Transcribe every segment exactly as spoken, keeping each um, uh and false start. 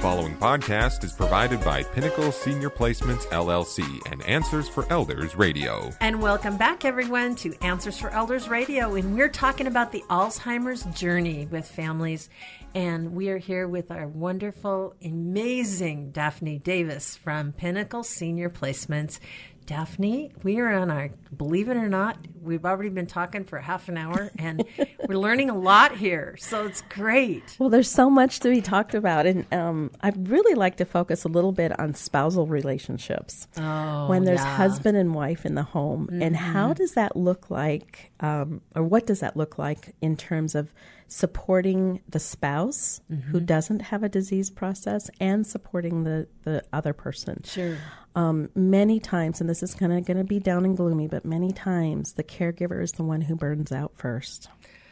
following podcast is provided by Pinnacle Senior Placements, L L C, and Answers for Elders Radio. And welcome back, everyone, to Answers for Elders Radio. And we're talking about the Alzheimer's journey with families. And we are here with our wonderful, amazing Daphne Davis from Pinnacle Senior Placements. Daphne, we are on our, believe it or not, we've already been talking for half an hour, and we're learning a lot here, so it's great. Well, there's so much to be talked about, and um, I'd really like to focus a little bit on spousal relationships. Oh, when there's yeah. husband and wife in the home, mm-hmm. and how does that look like, um, or what does that look like in terms of supporting the spouse mm-hmm. who doesn't have a disease process and supporting the, the other person. Sure. Um, many times, and this is kind of going to be down and gloomy, but many times the caregiver is the one who burns out first.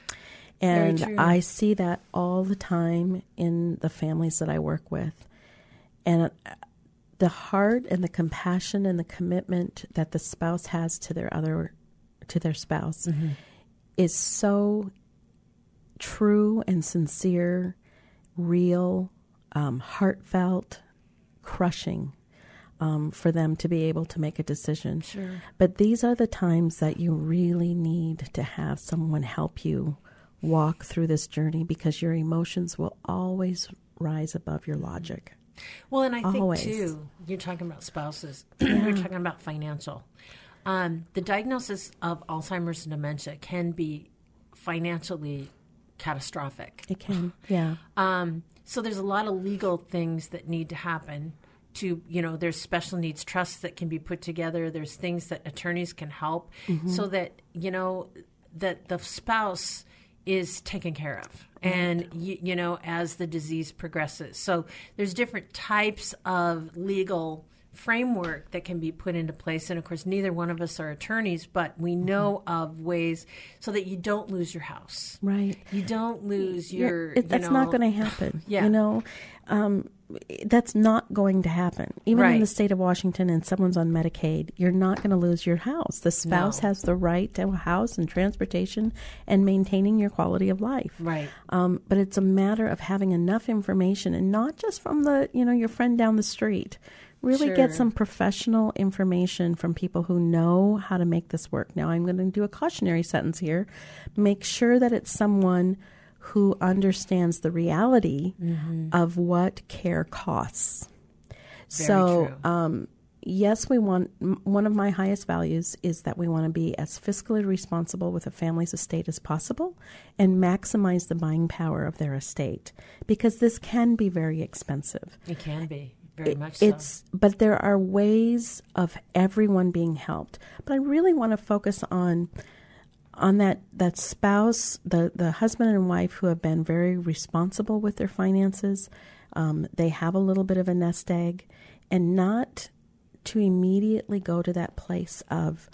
And I see that all the time in the families that I work with. And the heart and the compassion and the commitment that the spouse has to their other, to their spouse mm-hmm. is so true and sincere, real, um, heartfelt, crushing. Um, for them to be able to make a decision. Sure. But these are the times that you really need to have someone help you walk through this journey, because your emotions will always rise above your logic. Well, and I always. think, too, you're talking about spouses. You're talking about financial. Um, the diagnosis of Alzheimer's and dementia can be financially catastrophic. It can, yeah. Um, so there's a lot of legal things that need to happen. To, you know, there's special needs trusts that can be put together. There's things that attorneys can help mm-hmm. so that, you know, that the spouse is taken care of. Right. And, you, you know, as the disease progresses. So there's different types of legal framework that can be put into place. And, of course, neither one of us are attorneys, but we know mm-hmm. of ways so that you don't lose your house. Right. You don't lose your, it, That's you know, not going to happen. Yeah. You know, um, that's not going to happen. Even right. in the state of Washington and someone's on Medicaid, you're not going to lose your house. The spouse no. has the right to a house and transportation and maintaining your quality of life. Right. Um, but it's a matter of having enough information, and not just from the, you know, your friend down the street. Really sure. get some professional information from people who know how to make this work. Now, I'm going to do a cautionary sentence here. Make sure that it's someone who understands the reality mm-hmm. of what care costs. Very so, true. Um, yes, we want, m- one of my highest values is that we want to be as fiscally responsible with a family's estate as possible and maximize the buying power of their estate, because this can be very expensive. It can be. Very much it's, so. But there are ways of everyone being helped. But I really want to focus on on that, that spouse, the, the husband and wife who have been very responsible with their finances. Um, they have a little bit of a nest egg, and not to immediately go to that place of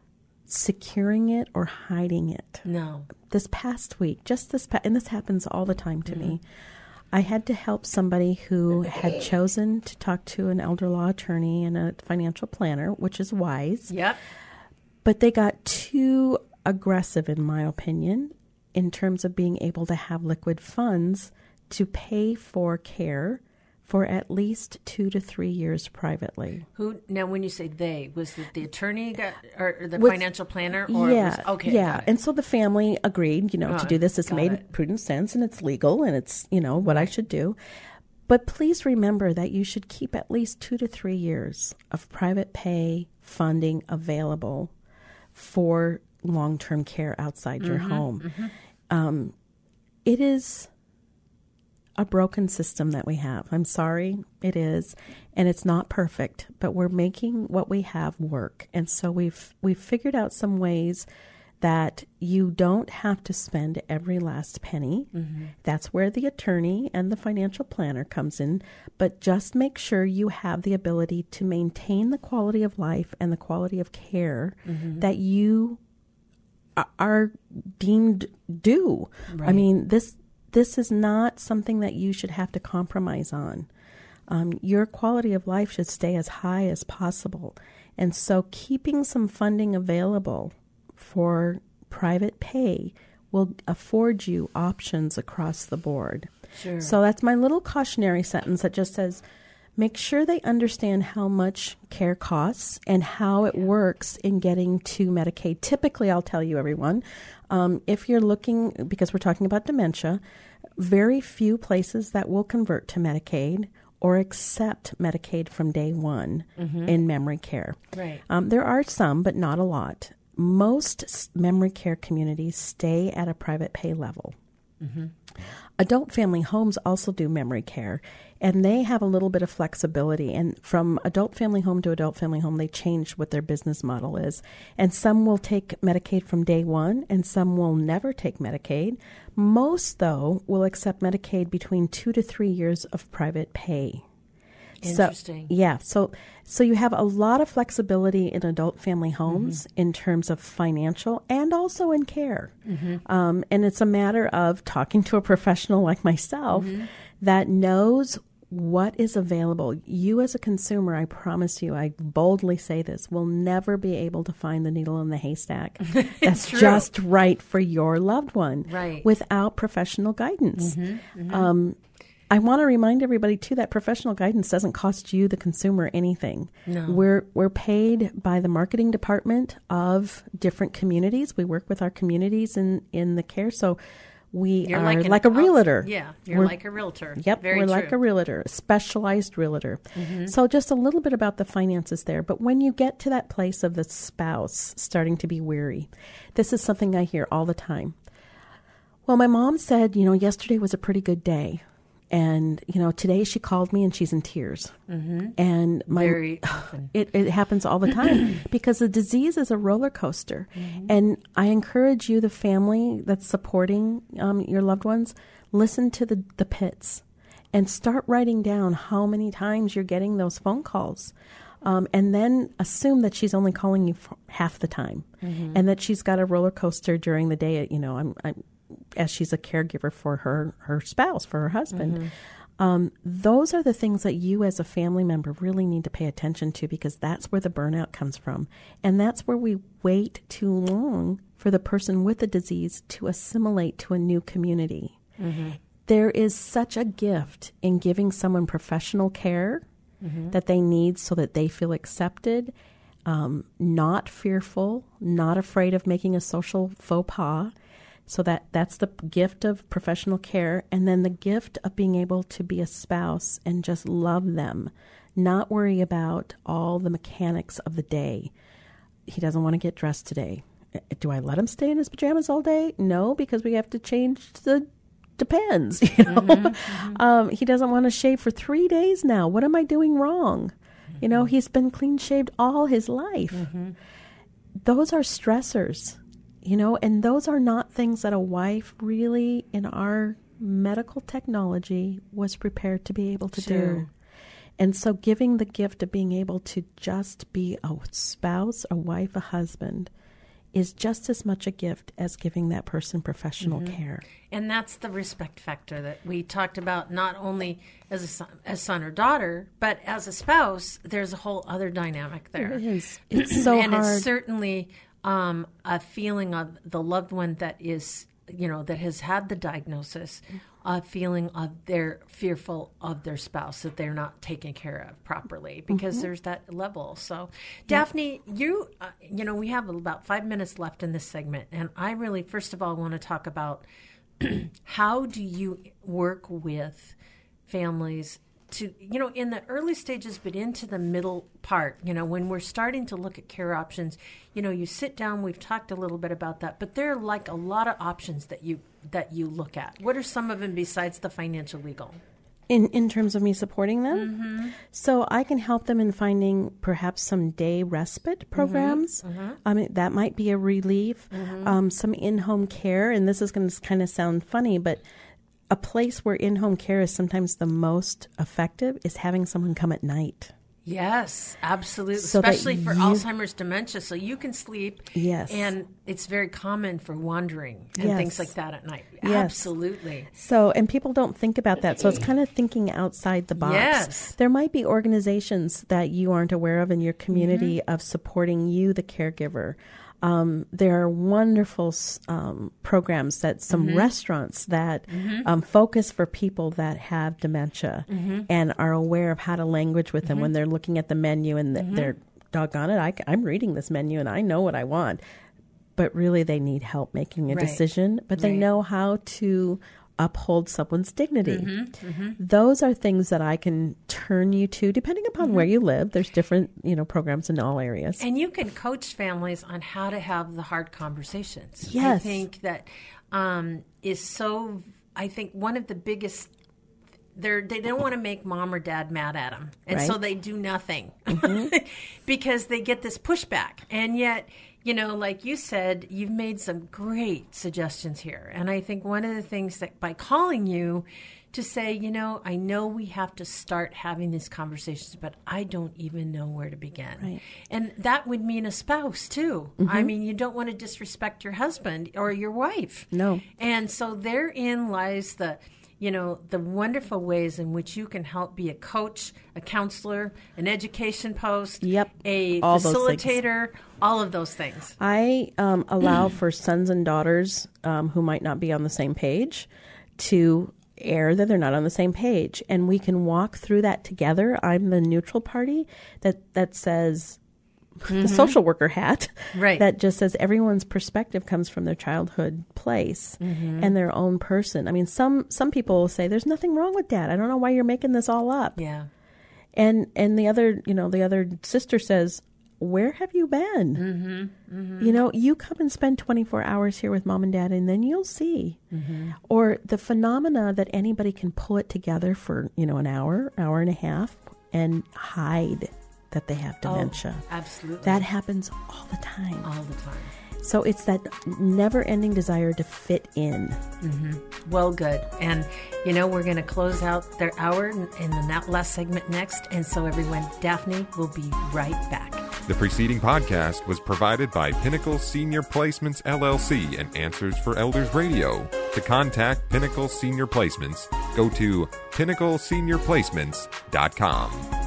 securing it or hiding it. No. This past week, just this, pa- and this happens all the time to mm-hmm. me, I had to help somebody who had chosen to talk to an elder law attorney and a financial planner, which is wise. Yep. But they got too aggressive, in my opinion, in terms of being able to have liquid funds to pay for care for at least two to three years privately. Who now? When you say they, was it the attorney got, or the With, financial planner? Or yeah, was, okay, yeah. And so the family agreed, you know, oh, to do this. It's made it. prudent sense, and it's legal, and it's, you know, what I should do. But please remember that you should keep at least two to three years of private pay funding available for long-term care outside mm-hmm, your home. Mm-hmm. Um, it is a broken system that we have. I'm sorry, it is, and it's not perfect, but we're making what we have work. And so we've we've figured out some ways that you don't have to spend every last penny. Mm-hmm. That's where the attorney and the financial planner comes in. But just make sure you have the ability to maintain the quality of life and the quality of care mm-hmm. that you are deemed due. Right. I mean, this this is not something that you should have to compromise on. Um, your quality of life should stay as high as possible. And so keeping some funding available for private pay will afford you options across the board. Sure. So that's my little cautionary sentence that just says, make sure they understand how much care costs and how it works in getting to Medicaid. Typically, I'll tell you, everyone, um, if you're looking, because we're talking about dementia, very few places that will convert to Medicaid or accept Medicaid from day one mm-hmm. in memory care. Right. Um, there are some, but not a lot. Most s- memory care communities stay at a private pay level. Mm-hmm. Adult family homes also do memory care, and they have a little bit of flexibility. And from adult family home to adult family home, they change what their business model is. And some will take Medicaid from day one, and some will never take Medicaid. Most, though, will accept Medicaid between two to three years of private pay. Interesting. So, yeah. So, so you have a lot of flexibility in adult family homes mm-hmm. in terms of financial and also in care. Mm-hmm. Um, and it's a matter of talking to a professional like myself mm-hmm. that knows what is available. You as a consumer, I promise you, I boldly say this, will never be able to find the needle in the haystack that's just right for your loved one right. without professional guidance. Mm-hmm. Mm-hmm. Um, I want to remind everybody, too, that professional guidance doesn't cost you, the consumer, anything. No. We're we're paid by the marketing department of different communities. We work with our communities in, in the care. So we you're are like, like an, a realtor. Yeah, you're we're, like a realtor. Yep, Very we're true. like a realtor, a specialized realtor. Mm-hmm. So just a little bit about the finances there. But when you get to that place of the spouse starting to be weary, this is something I hear all the time. Well, my mom said, you know, yesterday was a pretty good day. And, you know, today she called me and she's in tears. Mm-hmm. And my, Very often. It, it happens all the time because the disease is a roller coaster. Mm-hmm. And I encourage you, the family that's supporting um, your loved ones, listen to the, the pits and start writing down how many times you're getting those phone calls. Um, and then assume that she's only calling you for half the time mm-hmm. and that she's got a roller coaster during the day. You know, I'm, I'm as she's a caregiver for her, her spouse, for her husband. Mm-hmm. Um, those are the things that you as a family member really need to pay attention to because that's where the burnout comes from. And that's where we wait too long for the person with the disease to assimilate to a new community. Mm-hmm. There is such a gift in giving someone professional care mm-hmm. that they need so that they feel accepted, um, not fearful, not afraid of making a social faux pas. So that, that's the gift of professional care. And then the gift of being able to be a spouse and just love them, not worry about all the mechanics of the day. He doesn't want to get dressed today. Do I let him stay in his pajamas all day? No, because we have to change the depends. You know? Mm-hmm, mm-hmm. Um, he doesn't want to shave for three days now. What am I doing wrong? Mm-hmm. You know, he's been clean shaved all his life. Mm-hmm. Those are stressors. You know, and those are not things that a wife really, in our medical technology, was prepared to be able to sure. do. And so giving the gift of being able to just be a spouse, a wife, a husband, is just as much a gift as giving that person professional mm-hmm. care. And that's the respect factor that we talked about, not only as a son, as son or daughter, but as a spouse. There's a whole other dynamic there. It is. It's so and hard. And it's certainly um, a feeling of the loved one that is, you know, that has had the diagnosis, a feeling of they're fearful of their spouse, that they're not taken care of properly, because mm-hmm. there's that level. So, yeah. Daphne, you, uh, you know, we have about five minutes left in this segment, and I really, first of all, want to talk about how do you work with families to, you know, in the early stages, but into the middle part, you know, when we're starting to look at care options, you know, you sit down, we've talked a little bit about that, but there are like a lot of options that you, that you look at. What are some of them besides the financial legal? In in terms of me supporting them? Mm-hmm. So I can help them in finding perhaps some day respite programs. Mm-hmm. Mm-hmm. I mean, that might be a relief. Mm-hmm. Um, some in-home care, and this is going to kind of sound funny, but a place where in-home care is sometimes the most effective is having someone come at night. Yes, absolutely. So especially for you, Alzheimer's dementia. So you can sleep. Yes. And it's very common for wandering and yes. things like that at night. Yes. Absolutely. So, and people don't think about that. So it's kind of thinking outside the box. Yes. There might be organizations that you aren't aware of in your community mm-hmm. of supporting you, the caregiver. Um, there are wonderful um, programs that some mm-hmm. restaurants that mm-hmm. um, focus for people that have dementia mm-hmm. and are aware of how to language with mm-hmm. them when they're looking at the menu and mm-hmm. they're, doggone it, I, I'm reading this menu and I know what I want. But really they need help making a right. decision, but they right. know how to uphold someone's dignity. Mm-hmm, mm-hmm. Those are things that I can turn you to, depending upon mm-hmm. where you live. There's different, you know, programs in all areas. And you can coach families on how to have the hard conversations. Yes. I think that um, is so, I think one of the biggest, they're, they don't want to make mom or dad mad at them. And right. so they do nothing mm-hmm. because they get this pushback. And yet, you know, like you said, you've made some great suggestions here. And I think one of the things that by calling you to say, you know, I know we have to start having these conversations, but I don't even know where to begin. Right. And that would mean a spouse, too. Mm-hmm. I mean, you don't want to disrespect your husband or your wife. No. And so therein lies the... you know, the wonderful ways in which you can help be a coach, a counselor, an education post, yep. a all facilitator, all of those things. I um, allow for sons and daughters um, who might not be on the same page to air that they're not on the same page. And we can walk through that together. I'm the neutral party that, that says... Mm-hmm. the social worker hat right. that just says everyone's perspective comes from their childhood place mm-hmm. and their own person. I mean, some some people will say there's nothing wrong with Dad. I don't know why you're making this all up. Yeah. And and the other, you know, the other sister says, where have you been? Mm-hmm. Mm-hmm. You know, you come and spend twenty-four hours here with Mom and Dad and then you'll see. Mm-hmm. Or the phenomena that anybody can pull it together for, you know, an hour, hour and a half and hide that they have dementia. Oh, absolutely. That happens all the time. All the time. So it's that never-ending desire to fit in. Mm-hmm. Well, good. And, you know, we're going to close out their hour in the last segment next. And so, everyone, Daphne will be right back. The preceding podcast was provided by Pinnacle Senior Placements, L L C and Answers for Elders Radio. To contact Pinnacle Senior Placements, go to pinnacle senior placements dot com.